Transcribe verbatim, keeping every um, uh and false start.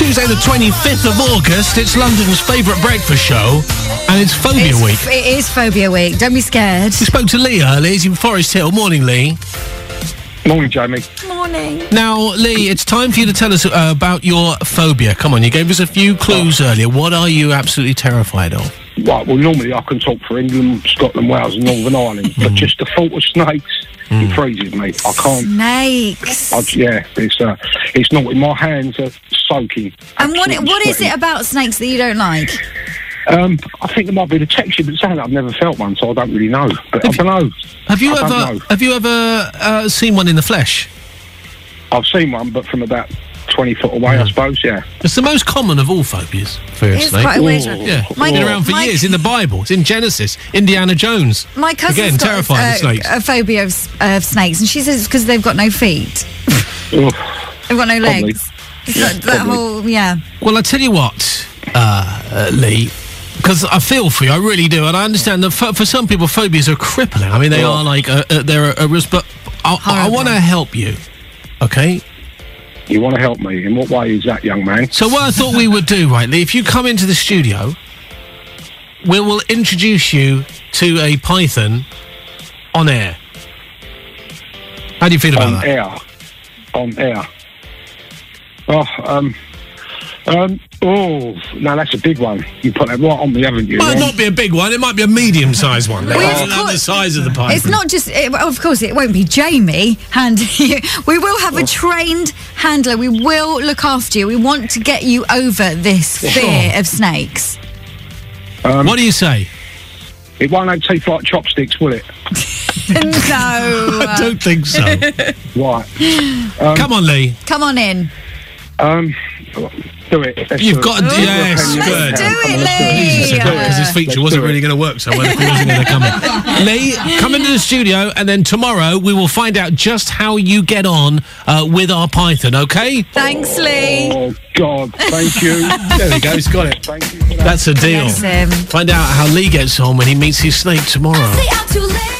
Tuesday the twenty-fifth of August. It's London's favourite breakfast show, and it's Phobia it's, Week. It is Phobia Week. Don't be scared. We spoke to Lee earlier. He's in Forest Hill. Morning, Lee. Morning, Jamie. Morning. Now, Lee, it's time for you to tell us uh, about your phobia. Come on, you gave us a few clues oh. earlier. What are you absolutely terrified of? Right, well, normally I can talk for England, Scotland, Wales and Northern Ireland, but mm. just the thought of snakes, mm. it freezes me. I can't... Snakes? I, yeah, it's uh, it's not... My hands are soaking. And what what is it about snakes that you don't like? Um, I think it might be the texture, but saying that I've never felt one, so I don't really know. But have I don't know. Have you I ever have you ever uh, seen one in the flesh? I've seen one, but from about twenty foot away, yeah. I suppose. Yeah. It's the most common of all phobias. For a it's snake. quite a weird one. Yeah, it's been around for my, years in the Bible. It's in Genesis. Indiana Jones. My cousin's Again, got terrified uh, of snakes. a phobia of, uh, of snakes, and she says it's because they've got no feet. They've got no legs. It's Yeah, that, that whole yeah. Well, I tell you what, uh, uh, Lee. Because I feel for you, I really do, and I understand that for, for some people, phobias are crippling. I mean, they oh. are like uh, uh, they're a, a risk, but I, I, I want to help you. Okay. You want to help me? In what way is that, young man? So what I thought we would do, right, Lee, if you come into the studio, we will introduce you to a python on air. How do you feel about on that? air. On air. Oh, um, um, oh, no, that's a big one. You put that right on me, haven't you? Might right? not be a big one. It might be a medium-sized one. It doesn't have the size of the python. It's not just... It, of course, it won't be Jamie handling you. We will have oh. a trained handler. We will look after you. We want to get you over this fear sure. of snakes. Um, what do you say? It won't have teeth like chopsticks, will it? No. I don't think so. Right. Um, Come on, Lee. Come on in. Um... Do it. Let's You've do got it. to... Yes, let's good. do it, Lee. Because his feature wasn't really going to work, so when he wasn't going to come in. Lee, come into the studio, and then tomorrow we will find out just how you get on uh, with our python, okay? Thanks, Lee. Oh, God. Thank you. There we go. He's got it. Thank you for that. That's a deal. Bless him. Find out how Lee gets on when he meets his snake tomorrow.